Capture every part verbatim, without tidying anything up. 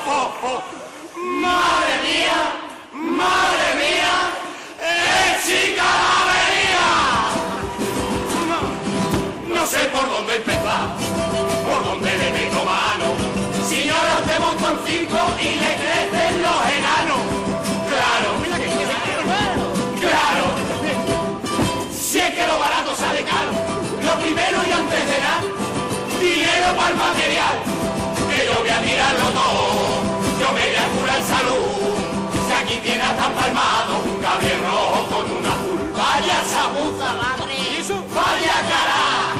fo, fo. ¡Madre mía! ¡Madre mía! ¡Es chica la avenida! No, no sé por dónde empezar, por dónde le meto mano. Si yo ahora te monto en circo y le crecen los enanos. Claro, claro. Si es que lo barato sale caro, lo primero y antes de nada, dinero para el material. Que yo voy a tirarlo todo, yo me voy a curar salud. Si aquí tiene hasta empalmado un gabriel rojo con un azul. Vaya chapuza, madre, vaya cara.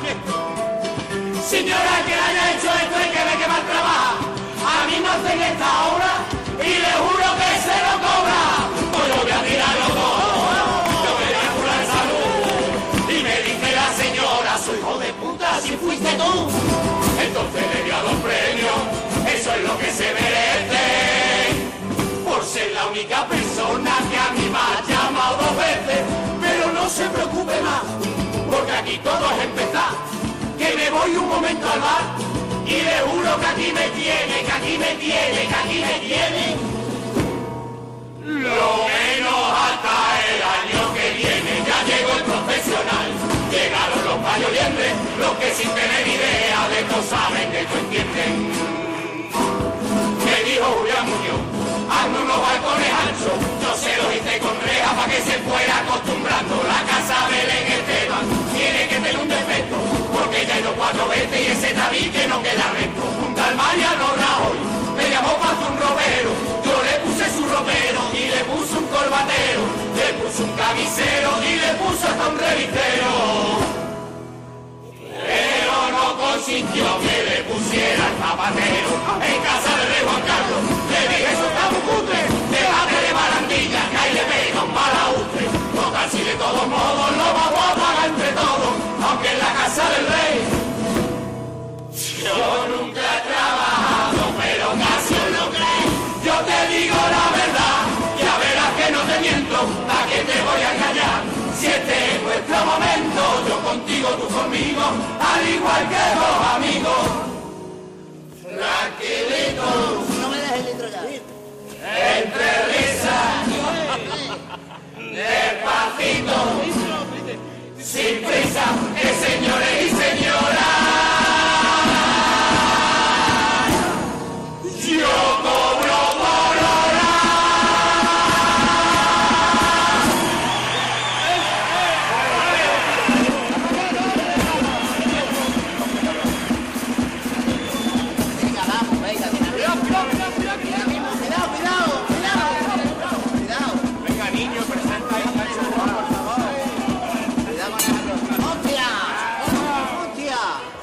Señora, que haya hecho esto y que ve que mal trabaja. A mí me hacen esta obra y le juro que se lo cobra. Pues yo voy a tirarlo todo, yo me voy a curar salud. Y me dice la señora, su hijo de puta, si fuiste tú. Entonces le dio dos premios, eso es lo que se merece. Por ser la única persona que a mí me ha llamado dos veces. Pero no se preocupe más, porque aquí todo es empezar. Que me voy un momento al bar y le juro que aquí me tiene, que aquí me tiene, que aquí me tiene. Lo menos hasta el año que viene. Ya llegó el profesional, llegaron los payolientes, los que sin tener idea de esto saben que esto entienden. Me dijo Julián Muñoz, hazme unos balcones anchos, yo se los hice con reja para que se fuera acostumbrando. La casa de Belén Esteban tiene que tener un defecto, porque ya he ido cuatro veces y ese tabique no queda recto. Un tal Mariano Rajoy me llamó para hacer un ropero, yo le puse su ropero y le puse un corbatero, le puse un camisero y le puse hasta un revistero. Pero no consintió que le pusiera el zapatero. En casa del rey Juan Carlos le dije, eso está muy cutre, déjate de barandilla que ahí le pega un balaustre. Total, si de todos modos lo vamos a pagar entre todos, aunque en la casa del rey yo nunca he trabajado, pero casi lo crees. Yo te digo la verdad, ya verás que no te miento, ¿a qué te voy a engañar? Si este es nuestro momento, yo contigo, tú conmigo, al igual que los amigos. Tranquilito, no me dejes el litro ya. Entre risas, despacito, sin prisa, que señores y señoras, yo cobro por hora. Venga, vamos, venga, cuidado, cuidado, cuidado, cuidado, cuidado, cuidado, cuidado. Venga, niño, presenta ahí, por favor. Cuidado con el ¡hostia! ¡Hostia!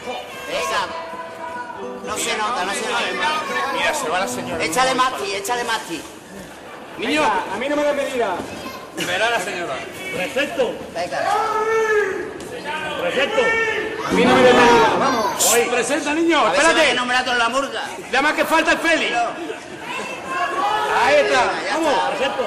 Venga. No se nota, no se nota. Mira, se va la señora. Échale masti, échale masti. Niño, A mí no me da medida. verá la señora. Perfecto, Venga. perfecto. A mí no me da medida, vamos. Hoy presenta, niño, A ver si me espérate. nombrado en la murga. Nada más que falta el Félix. Ahí está, Venga, ya vamos. está. Perfecto.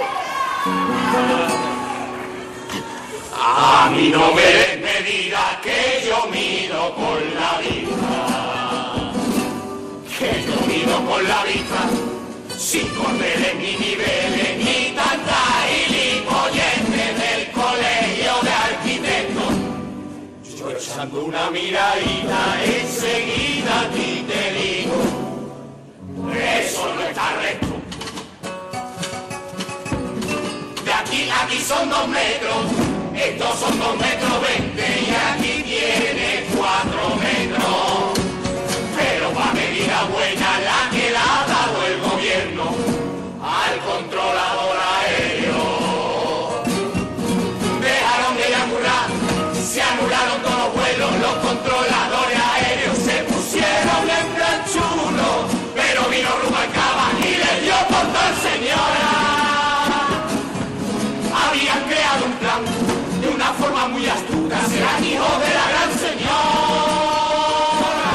A mí no me, me dirás que yo mido con la vista, que yo mido con la vista, sin correr ni niveles, ni tanta gilipollez del colegio de arquitectos. Yo echando una miradita, enseguida a ti te digo, eso no está recto. De aquí a aquí son dos metros, estos son dos metros veinte y aquí tiene cuatro metros. Pero para medida buena la que la ha dado el gobierno al controlador aéreo. Dejaron de inaugurrar, se anularon todos los vuelos, los controladores aéreos se pusieron en plan chulo, pero vino Rubalcaba y le dio por tal señora. Habían creado un plan de una forma muy astuta, serán hijos de la gran señora.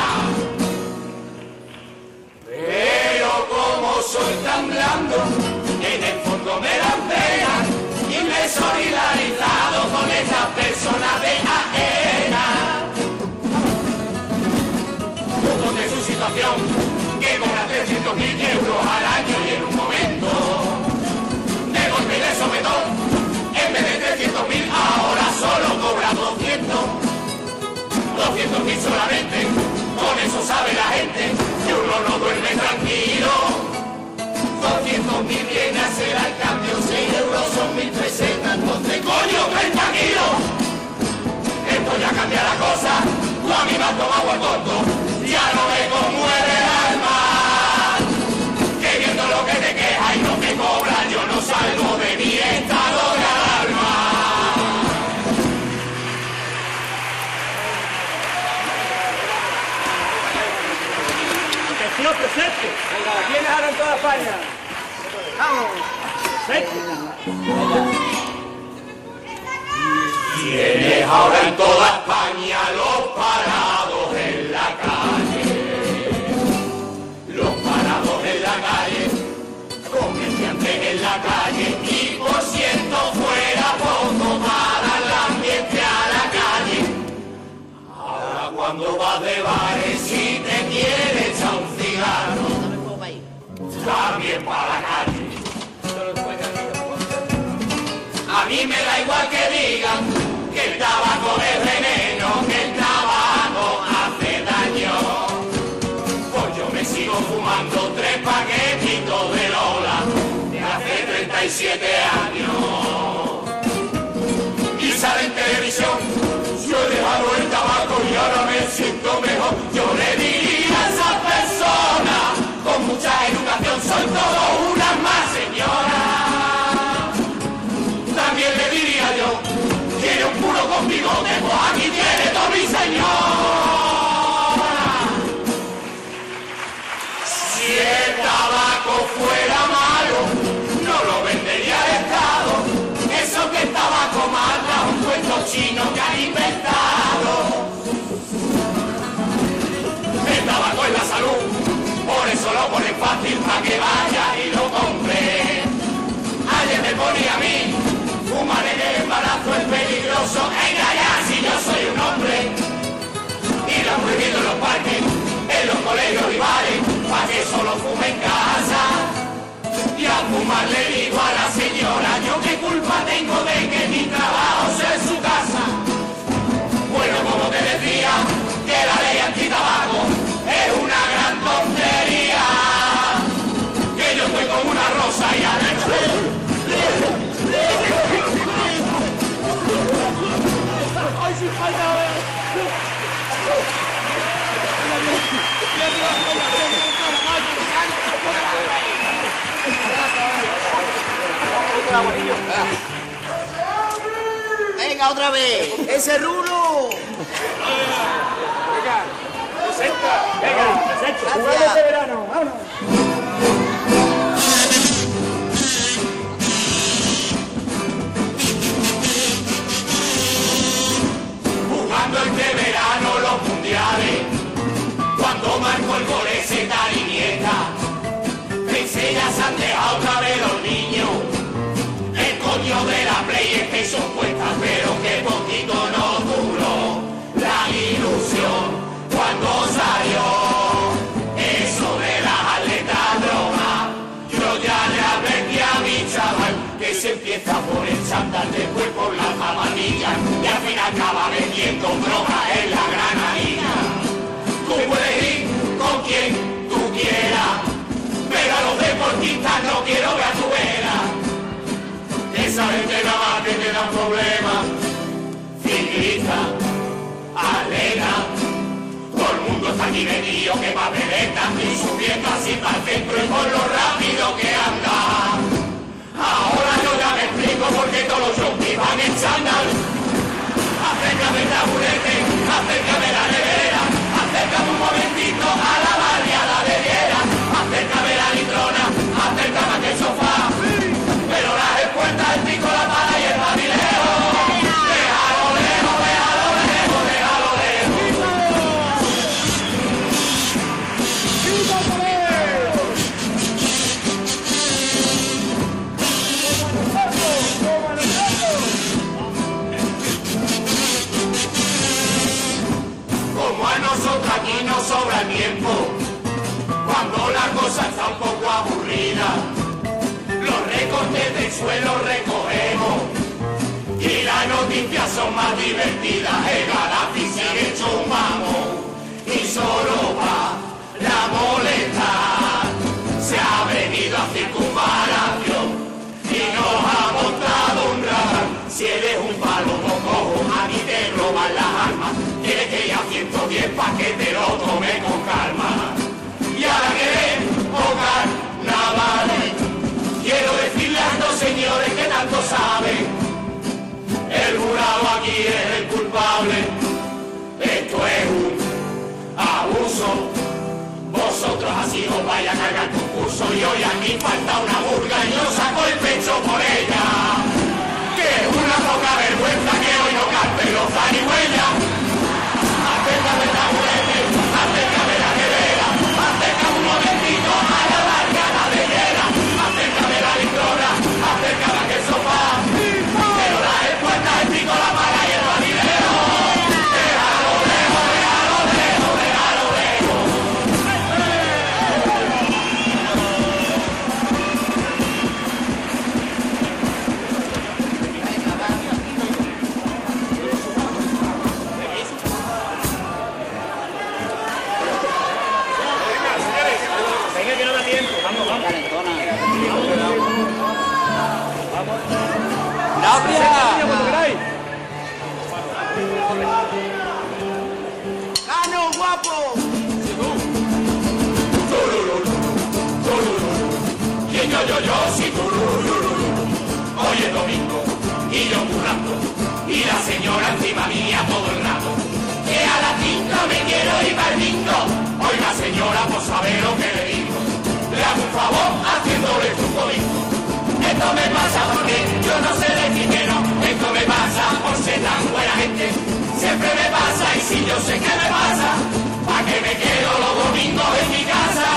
Pero como soy tan blando, en el fondo me dan pena y me he solidarizado con esas personas de ajena. Juntos de su situación, que con la trescientos mil euros al año y en un momento de golpe y de sopetón, en vez de trescientos mil ahora solo cobra doscientos. doscientos mil solamente, con eso sabe la gente que uno no duerme tranquilo. doscientos mil viene a ser al cambio, seis euros son mil pesetas, entonces coño, treinta kilos. Esto ya cambia la cosa, tú a mí me has tomado el tonto, ya no me conmueve el alma. Que viendo lo que te quejas y lo que cobras, yo no salgo de mi estado de alarma. Atención, presente. Venga, tienes ahora en toda España. Vamos. Presente. Tienes ahora en toda España los parados en la calle, los parados en la calle, comerciantes en la calle y por ciento fuera poco para el ambiente a la calle. Ahora cuando vas de bares si te quieres echar un cigarro, también para la calle. A mí me da igual que digan que el tabaco es veneno, que el tabaco hace daño. Pues yo me sigo fumando tres paquetitos de Lola de hace treinta y siete años. Y sale en televisión, yo he dejado el tabaco y ahora me siento mejor. Yo le diría a esas personas con mucha educación, son todos unas más señoras. También le diría yo, quiere un puro con bigote, pues aquí tiene todo mi señora. Si el tabaco fuera malo, no lo vendería el Estado. Eso que el tabaco mata, un cuento chino que han inventado. El tabaco es la salud, por eso lo ponen fácil para que vaya y lo compre. Ayer me ponía a mí, fumar en el embarazo es peligroso, venga ya si yo soy un hombre. Ir a prohibido en los parques, en los colegios y bares, para que solo fume en casa. Y a fumar le digo a la señora, yo qué culpa tengo de que mi trabajo sea en su casa. Bueno, como te decía, que la ley antitabaco es una gran tontería. Que yo estoy como una rosa y adentro... ¡Ay, sin falta! Venga, otra vez. Ese rulo. Venga, presenta. Venga, presenta. Jugamos de verano. Vámonos. Jugando este verano los mundiales, cuando marco el gol ese tal Iniesta, pensé ya se han dejado otra vez los niños, el coño de la PlayStation puesta, pero que poquito no duró la ilusión cuando salió eso de las atletas drogas. Yo ya le advertí a mi chaval que se empieza por el chándal, después por la zapatillas y al final acaba vendiendo droga en la granadina. Tú puedes ir con quien tú quieras, pero a los deportistas no quiero ver a tu vera. Esa gente nada más que te dan problemas. Ciclista, atleta, todo el mundo está aquí metido que papeleta, y subiendo así para el centro y por lo rápido que anda. Ahora yo ya me explico por qué todos los junkies van en chándal. Acércame el taburete, acércame la nevera, acércame un momentito a la barriada de Viera, acércame la litrona, acércame a aquel sofá, pero las espuertas, el pico, la pala y el babileo, déjalo lejos, déjalo lejos, déjalo lejos. vida. Los recortes del suelo recogemos y las noticias son más divertidas. El Gaddafi sigue hecho un mamón y solo va la molestar. Se ha venido a circunvalación y nos ha montado un radar. Si eres un palomo cojo, a ti te roban las armas. Tienes que ir a ciento diez pa' que te lo tome con calma. Y ahora querés tocar navales. Quiero decirle a estos señores que tanto saben, el jurado aquí es el culpable. Esto es un abuso. Vosotros así os vais a cargar concurso y hoy aquí falta una burga y yo saco el pecho por ella. Que es una poca vergüenza que hoy no cante los zarigüeyas. Acércame la muerte, acércame la nevera, acércame un momentito a la largada de hiela, acércame la litrona, acércame aquel sofá, pero la respuesta es pico la mala y el babilero. Déjalo lejos, déjalo lejos, déjalo lejos. Venga, que no da tiempo. Vamos, vamos. ¡Gracias! Cuando queráis. ¡Gano, guapo! Y yo, yo, yo, sí, tururururu. Hoy es domingo y yo currando y la señora encima mía todo el rato. Que a las cinco me quiero ir para el bingo. Oiga señora, por saber lo que le digo, le hago un favor haciéndole un codito. Esto me pasa porque yo no sé decir que no. Esto me pasa por ser tan buena gente. Siempre me pasa y si yo sé que me pasa, ¿pa' que me quedo los domingos en mi casa?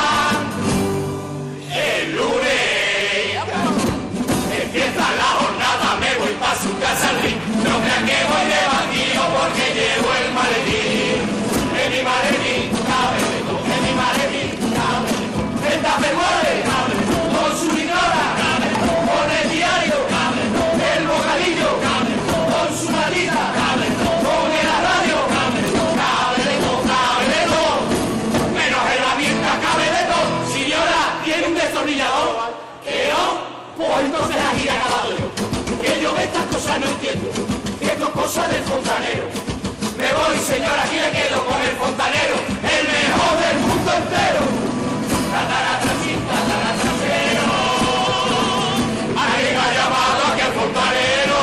El lunes empieza la jornada, me voy pa' su casa al ring. No crean que voy de bandido porque llevo el maletín. En mi maletín cabe de todo, en mi maletín cabe de todo. El tupperware cabe de todo, con su litrona cabe de todo, con el diario cabe de todo, el bocadillo cabe de todo, con su matita cabe de todo, con el radio cabe de todo, cabe de todo, cabe de todo. Menos herramienta cabe de todo. Señora, ¿tiene un destornillador? ¿Que no? Pues entonces aquí ha acabado yo. Que yo de estas cosas no entiendo. Esto es cosa del fontanero. Me voy, señora, aquí me quedo con el fontanero, el mejor del mundo entero. Tataratrasín, tataratrasero. Alguien ha llamado a aquel fontanero.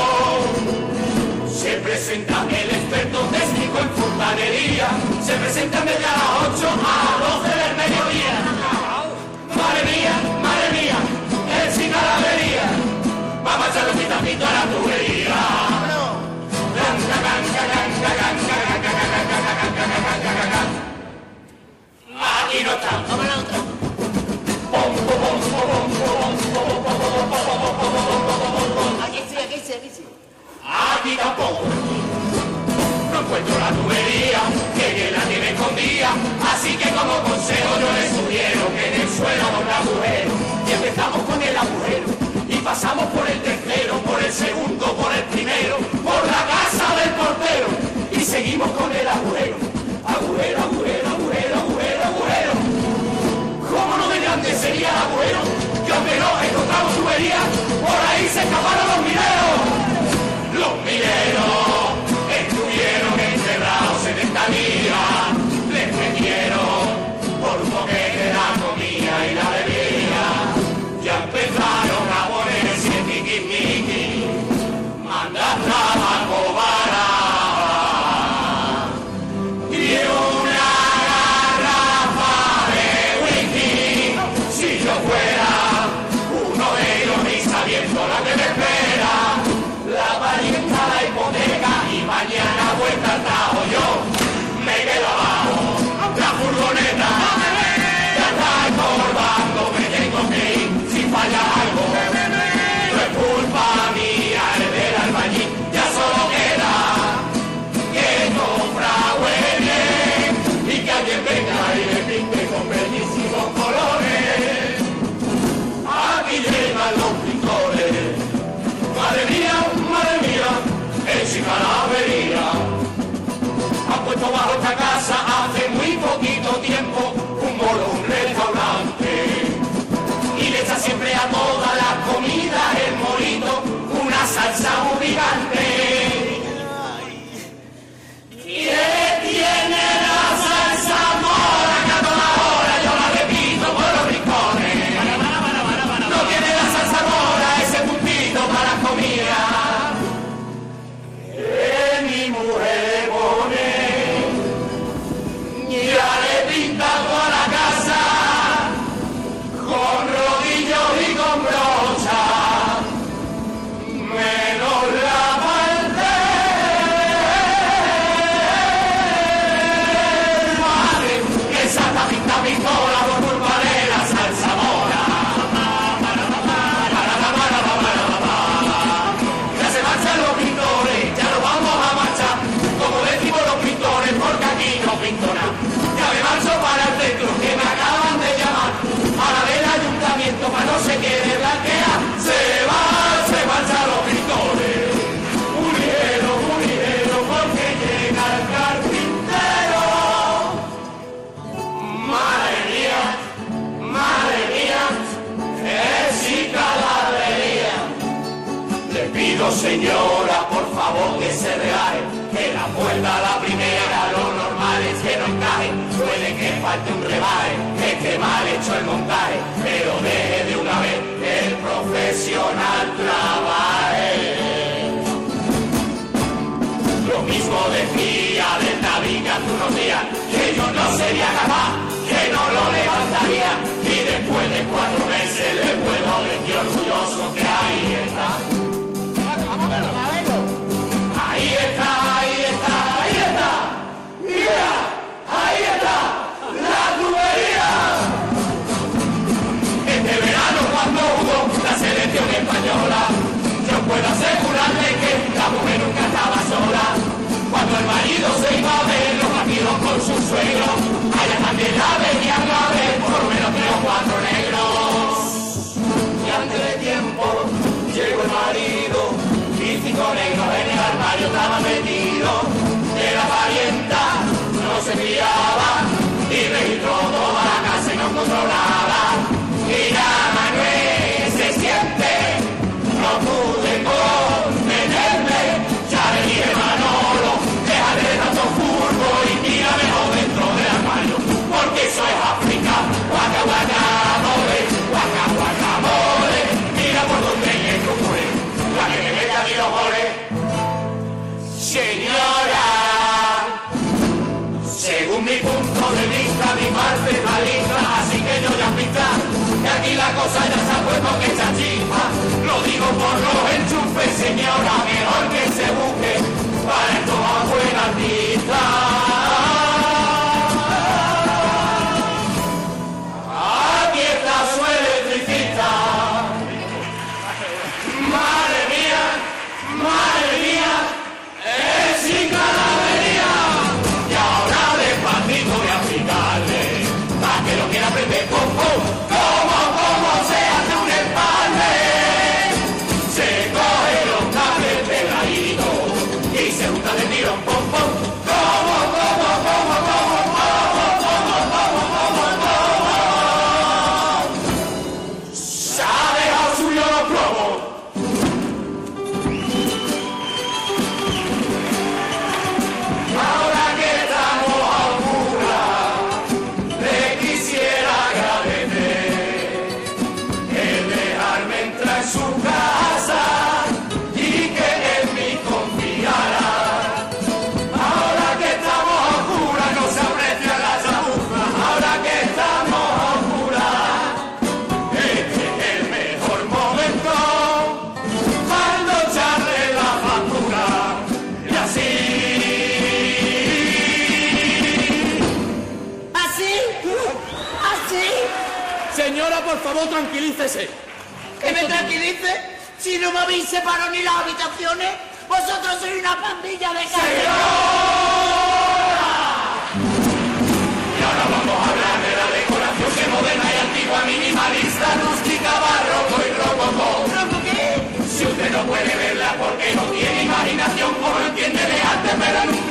Se presenta el experto técnico en fontanería. Se presenta en vez de a las ocho a las doce del mediodía. Madre mía, madre mía, el sin avería. Vamos a echarle un vitacito a la tubería. Aquí no está. Vamos a la otra. Aquí sí, aquí sí, aquí sí. Aquí tampoco. No encuentro la tubería, que quien la tiene escondida. Así que como consejo yo le sugiero que en el suelo haga un agujero. Y empezamos con el agujero y pasamos por el tercero, por el segundo, por el primero, por la casa del portero y seguimos con el agujero. Agujero, agujero, agujero, agujero, agujero. ¿Cómo no de grande sería el agujero? Que aunque no encontramos tubería, por ahí se escaparon los mineros. Los mineros estuvieron encerrados setenta días. Les metieron por un boquete la comida y la bebida. Ya empezaron a ponerse tiquismiquis, mandar trabajo barato y una garrafa de whisky. Si yo fuera uno de ellos, mis señora, por favor que se relaje, que la puerta a la primera, lo normal es que no encaje, puede que falte un rebaje, que esté mal hecho el montaje, pero deje de una vez que el profesional trabaje. Lo mismo decía del David hace unos días, que yo no sería capaz, que no lo levantaría, y después de cuatro meses le puedo decir orgulloso que ahí está. Ahí está, ahí está, ahí está. Mira, ahí está, la tubería. Este verano cuando jugó la selección española, yo puedo asegurarle que la mujer nunca estaba sola. Cuando el marido se iba a ver los partidos con su suegro, allá también la venían a ver por lo menos tres o cuatro negros. Y antes de tiempo llegó el marido y cinco negros en el armario estaban metidos. De la parienta no se fiaba y registró toda la casa y no encontró nada. Y ya Manuel se siente, no pude contenerme, ya le dije Manolo, déjate de tanto furbo y tira mejor dentro del armario, porque eso es África, guaca guaca mole, guaca guaca mole, mira por donde llego fue, la que me meta ni los goles. Señora, según mi punto de vista, mi parte está lista, así que yo ya pista, que aquí la cosa ya se ha puesto que echa chispa. Lo digo por los enchufes, señora, mejor que se busque para esto a buen artista. Aquí está su electricista. Madre mía, madre mía, es sin ganadería. Y ahora despacito voy a explicarle, para que lo quiera aprender, pum, pum, cómo, cómo se hace un empalme. Se coge los cables pegaditos y se junta de tirón, pum, pum, cómo, cómo, cómo, cómo, cómo, cómo, cómo, cómo, cómo. Se ha dejado suyo los plomos. Ahora que estamos a oscuras, le quisiera agradecer el dejarme entrar en su casa y que en mí confiara. Ahora que estamos a oscuras, no se aprecia la chamuza. Ahora que estamos a oscuras, este es el mejor momento para echarle la factura. Y así. ¿Así? ¿Así? Señora, por favor, tranquilícese. ¿Que me tranquilice? Si no me habéis separado ni las habitaciones, vosotros sois una pandilla de carros. Y ahora vamos a hablar de la decoración que moderna y antigua, minimalista, rústica, barroco y rococó. ¿Pero qué? Si usted no puede verla porque no tiene imaginación, o no entiende de arte, pero nunca